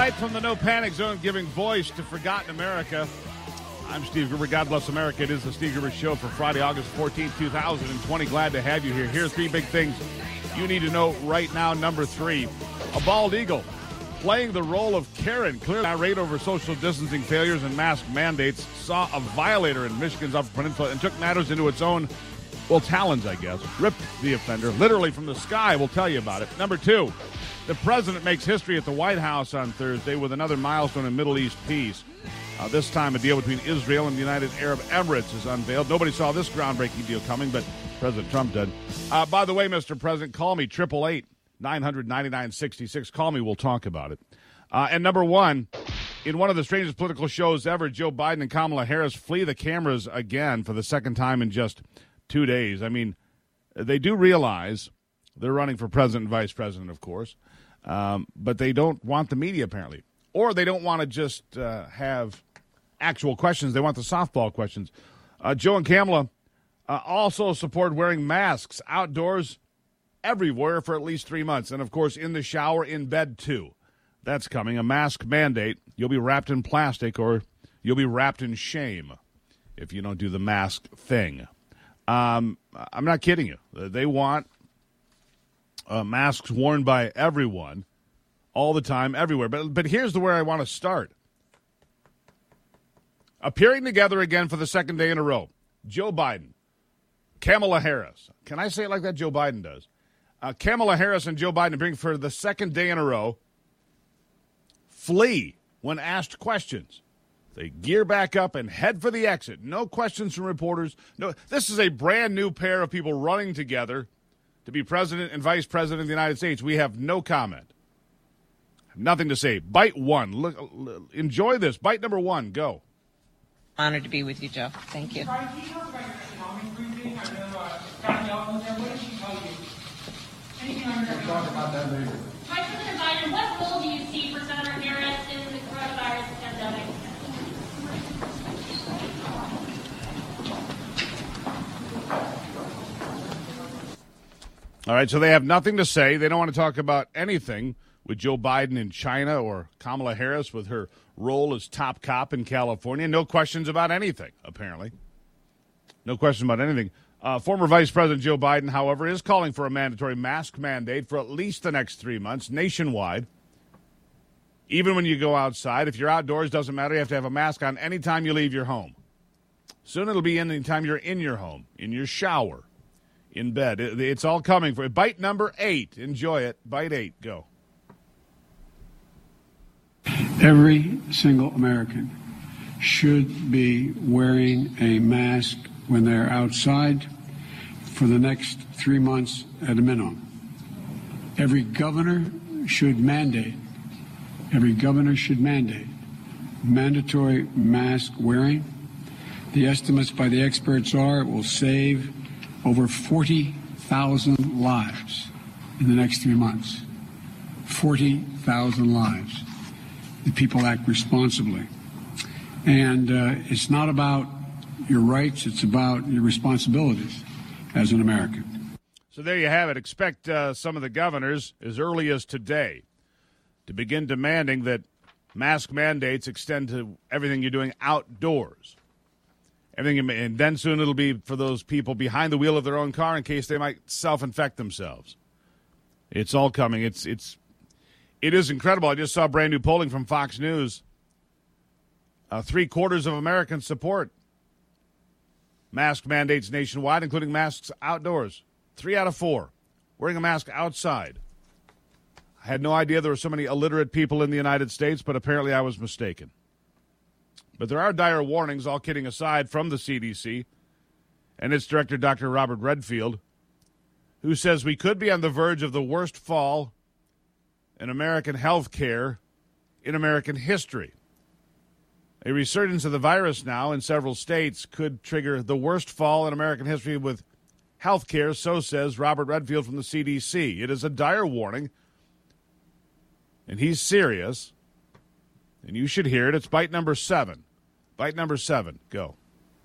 right, from the No Panic Zone, giving voice to Forgotten America. I'm Steve Gruber. God bless America. It is the Steve Gruber Show for Friday, August 14th, 2020. Glad to have you here. Here are three big things you need to know right now. Number three, a bald eagle playing the role of Karen, clearly irate over social distancing failures and mask mandates, saw a violator in Michigan's Upper Peninsula and took matters into its own, talons, I guess. Ripped the offender, literally from the sky. We'll tell you about it. Number two, the president makes history at the White House on Thursday with another milestone in Middle East peace. This time, a deal between Israel and the United Arab Emirates is unveiled. Nobody saw this groundbreaking deal coming, but President Trump did. By the way, Mr. President, call me, 888-900-9966. Call me, we'll talk about it. And number one, in one of the strangest political shows ever, Joe Biden and Kamala Harris flee the cameras again for the second time in just 2 days. I mean, they do realize they're running for president and vice president, of course, but they don't want the media, apparently. Or they don't want to just have actual questions. They want the softball questions. Joe and Kamala also support wearing masks outdoors everywhere for at least 3 months. And, of course, in the shower, in bed, too. That's coming. A mask mandate. You'll be wrapped in plastic or you'll be wrapped in shame if you don't do the mask thing. I'm not kidding you. They want masks worn by everyone all the time, everywhere. But here's where I want to start. Appearing together again for the second day in a row. Joe Biden, Kamala Harris. Can I say it like that? Joe Biden does. Kamala Harris and Joe Biden appearing for the second day in a row. Flee when asked questions. They gear back up and head for the exit. No questions from reporters. No, this is a brand new pair of people running together to be president and vice president of the United States. We have no comment. Nothing to say. Bite one. Look, enjoy this. Bite number one. Go. Honored to be with you, Joe. Thank you. Sorry, can you talk about your economic briefing? I know Scott Yellen was there. What did she tell you? Anything on your talk about that later. Vice President Biden, what role do you see for Senator Harris in the coronavirus pandemic? All right, so they have nothing to say. They don't want to talk about anything with Joe Biden in China or Kamala Harris with her role as top cop in California. No questions about anything, apparently. No question about anything. Former Vice President Joe Biden, however, is calling for a mandatory mask mandate for at least the next 3 months nationwide. Even when you go outside, if you're outdoors, doesn't matter. You have to have a mask on anytime you leave your home. Soon it'll be anytime you're in your home, in your shower, in bed. It's all coming for bite number 8. Enjoy it. Bite 8. Go. Every single American should be wearing a mask when they're outside for the next 3 months at a minimum. Every governor should mandate mandatory mask wearing. The estimates by the experts are it will save over 40,000 lives in the next 3 months. 40,000 lives. The people act responsibly. And it's not about your rights, it's about your responsibilities as an American. So there you have it. Expect some of the governors as early as today to begin demanding that mask mandates extend to everything you're doing outdoors. Everything, and then soon it'll be for those people behind the wheel of their own car in case they might self-infect themselves. It's all coming. It is incredible. I just saw brand new polling from Fox News. 3/4 of Americans support mask mandates nationwide, including masks outdoors. 3 out of 4 wearing a mask outside. I had no idea there were so many illiterate people in the United States, but apparently I was mistaken. But there are dire warnings, all kidding aside, from the CDC and its director, Dr. Robert Redfield, who says we could be on the verge of the worst fall in American health care in American history. A resurgence of the virus now in several states could trigger the worst fall in American history with health care, so says Robert Redfield from the CDC. It is a dire warning, and he's serious, and you should hear it. It's bite number 7. Bite number 7. Go.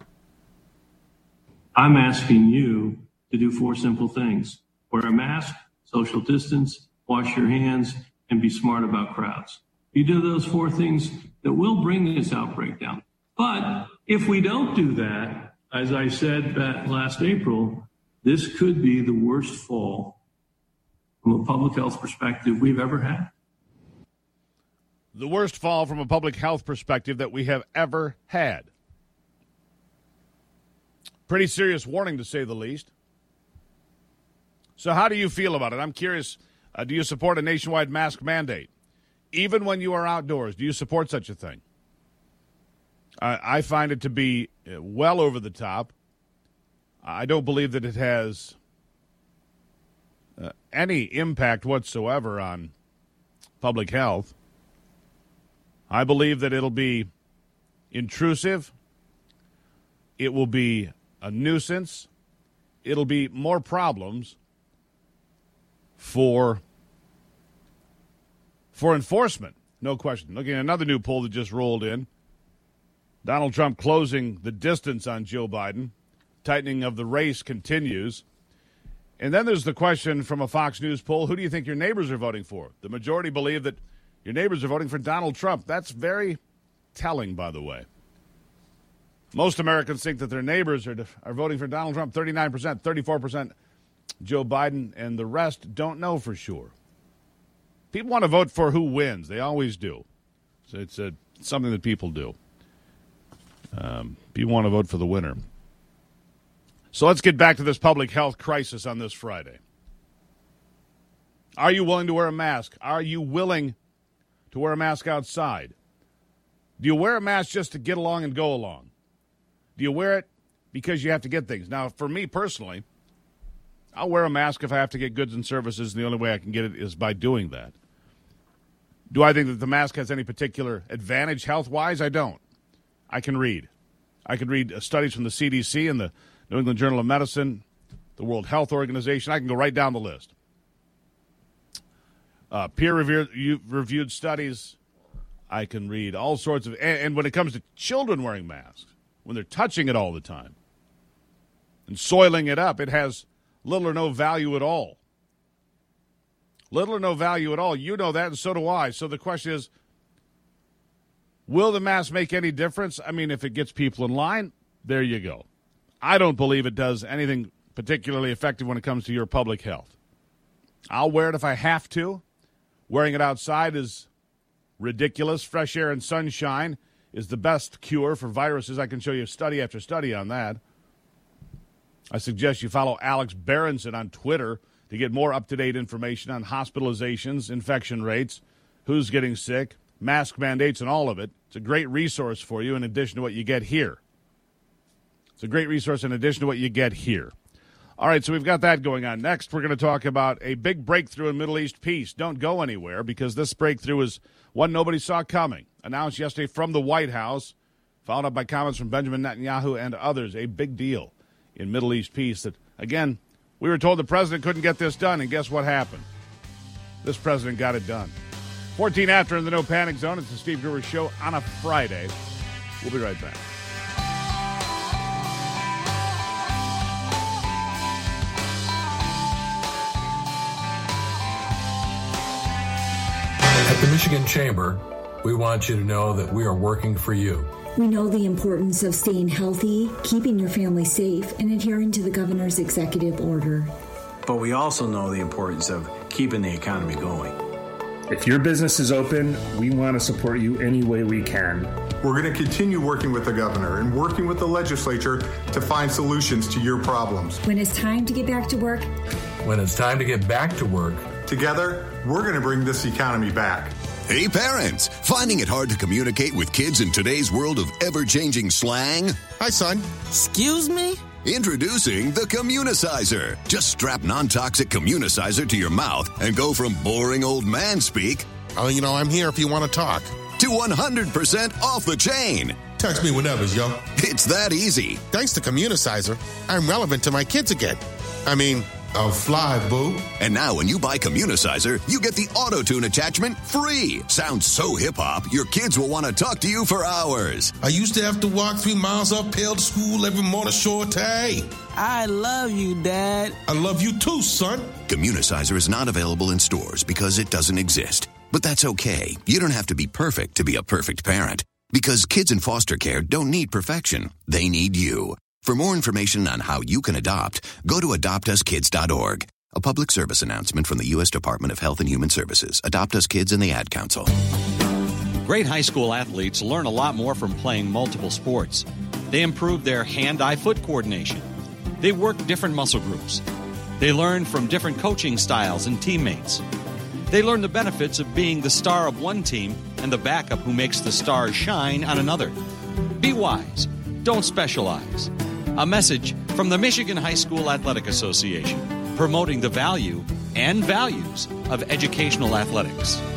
I'm asking you to do 4 simple things. Wear a mask, social distance, wash your hands, and be smart about crowds. You do those 4 things that will bring this outbreak down. But if we don't do that, as I said that last April, this could be the worst fall from a public health perspective we've ever had. The worst fall from a public health perspective that we have ever had. Pretty serious warning, to say the least. So how do you feel about it? I'm curious, do you support a nationwide mask mandate? Even when you are outdoors, do you support such a thing? I find it to be well over the top. I don't believe that it has any impact whatsoever on public health. I believe that it'll be intrusive. It will be a nuisance. It'll be more problems for enforcement, no question. Looking at another new poll that just rolled in, Donald Trump closing the distance on Joe Biden. Tightening of the race continues. And then there's the question from a Fox News poll, who do you think your neighbors are voting for? The majority believe that your neighbors are voting for Donald Trump. That's very telling, by the way. Most Americans think that their neighbors are voting for Donald Trump. 39%, 34% Joe Biden, and the rest don't know for sure. People want to vote for who wins. They always do. So it's something that people do. People want to vote for the winner. So let's get back to this public health crisis on this Friday. Are you willing to wear a mask? Are you willing to wear a mask outside? Do you wear a mask just to get along and go along? Do you wear it because you have to get things? Now, for me personally, I'll wear a mask if I have to get goods and services, and the only way I can get it is by doing that. Do I think that the mask has any particular advantage health-wise? I don't. I can read. I can read studies from the CDC and the New England Journal of Medicine, the World Health Organization. I can go right down the list. Peer-reviewed studies. I can read all sorts of... And when it comes to children wearing masks, when they're touching it all the time and soiling it up, it has little or no value at all. Little or no value at all. You know that, and so do I. So the question is, will the mask make any difference? I mean, if it gets people in line, there you go. I don't believe it does anything particularly effective when it comes to your public health. I'll wear it if I have to. Wearing it outside is ridiculous. Fresh air and sunshine is the best cure for viruses. I can show you study after study on that. I suggest you follow Alex Berenson on Twitter to get more up-to-date information on hospitalizations, infection rates, who's getting sick, mask mandates, and all of it. It's a great resource for you in addition to what you get here. It's a great resource in addition to what you get here. All right, so we've got that going on. Next, we're going to talk about a big breakthrough in Middle East peace. Don't go anywhere, because this breakthrough is one nobody saw coming. Announced yesterday from the White House, followed up by comments from Benjamin Netanyahu and others. A big deal in Middle East peace that, again, we were told the president couldn't get this done, and guess what happened? This president got it done. 14 after in the No Panic Zone. It's the Steve Gruber Show on a Friday. We'll be right back. At the Michigan Chamber, we want you to know that we are working for you. We know the importance of staying healthy, keeping your family safe, and adhering to the governor's executive order. But we also know the importance of keeping the economy going. If your business is open, we want to support you any way we can. We're going to continue working with the governor and working with the legislature to find solutions to your problems. When it's time to get back to work. When it's time to get back to work. Together, we're going to bring this economy back. Hey, parents, finding it hard to communicate with kids in today's world of ever-changing slang? Hi, son. Excuse me? Introducing the Communicizer. Just strap non-toxic Communicizer to your mouth and go from boring old man speak, oh, you know, I'm here if you want to talk, to 100% off the chain. Text me whenever, yo. It's that easy. Thanks to Communicizer, I'm relevant to my kids again. I mean, I'll fly, boo. And now when you buy Communicizer, you get the auto-tune attachment free. Sounds so hip-hop, your kids will want to talk to you for hours. I used to have to walk 3 miles uphill to school every morning, shorty. I love you, Dad. I love you too, son. Communicizer is not available in stores because it doesn't exist. But that's okay. You don't have to be perfect to be a perfect parent. Because kids in foster care don't need perfection. They need you. For more information on how you can adopt, go to adoptuskids.org. A public service announcement from the U.S. Department of Health and Human Services, Adopt Us Kids, and the Ad Council. Great high school athletes learn a lot more from playing multiple sports. They improve their hand-eye-foot coordination. They work different muscle groups. They learn from different coaching styles and teammates. They learn the benefits of being the star of one team and the backup who makes the stars shine on another. Be wise. Don't specialize. A message from the Michigan High School Athletic Association, promoting the value and values of educational athletics.